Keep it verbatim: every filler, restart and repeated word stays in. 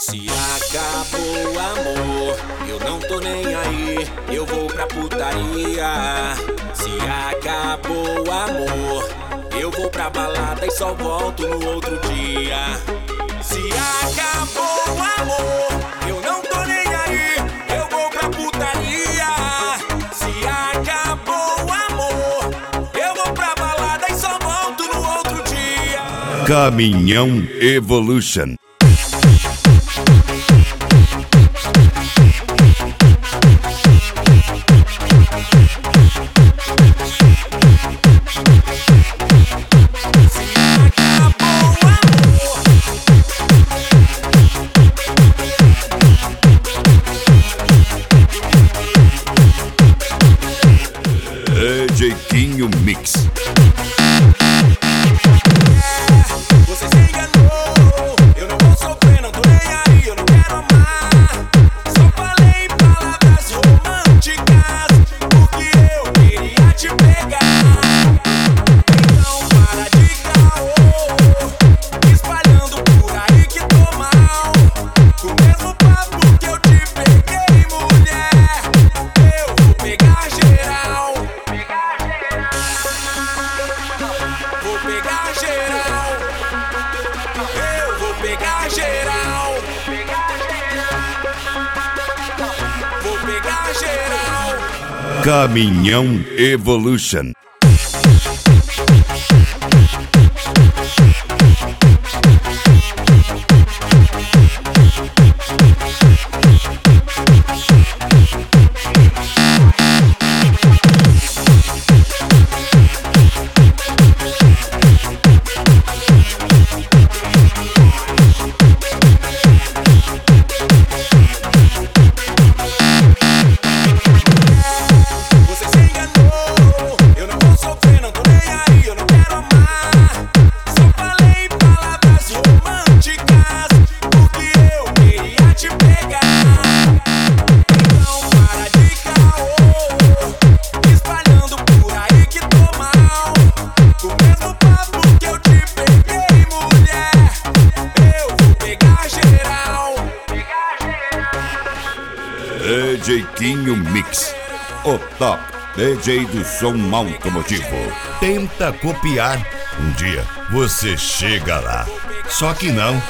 Se acabou o amor, eu não tô nem aí, eu vou pra putaria. Se acabou o amor, eu vou pra balada e só volto no outro dia. Se acabou o amor, eu não tô nem aí, eu vou pra putaria. Se acabou o amor, eu vou pra balada e só volto no outro dia. Caminhão Evolution. Jeitinho Mix. Você se enganou, eu não vou sofrer, não tô nem aí, eu não quero amar. Só falei palavras românticas, porque eu queria te pegar. Então para de caô, espalhando por aí que tô mal. Com o mesmo papo que eu te peguei, mulher, eu vou pegar geral. Vou pegar geral, eu vou pegar geral, vou pegar geral. Caminhão Evolution. Jeitinho Mix, o top D J do som automotivo. Tenta copiar, um dia você chega lá, só que não.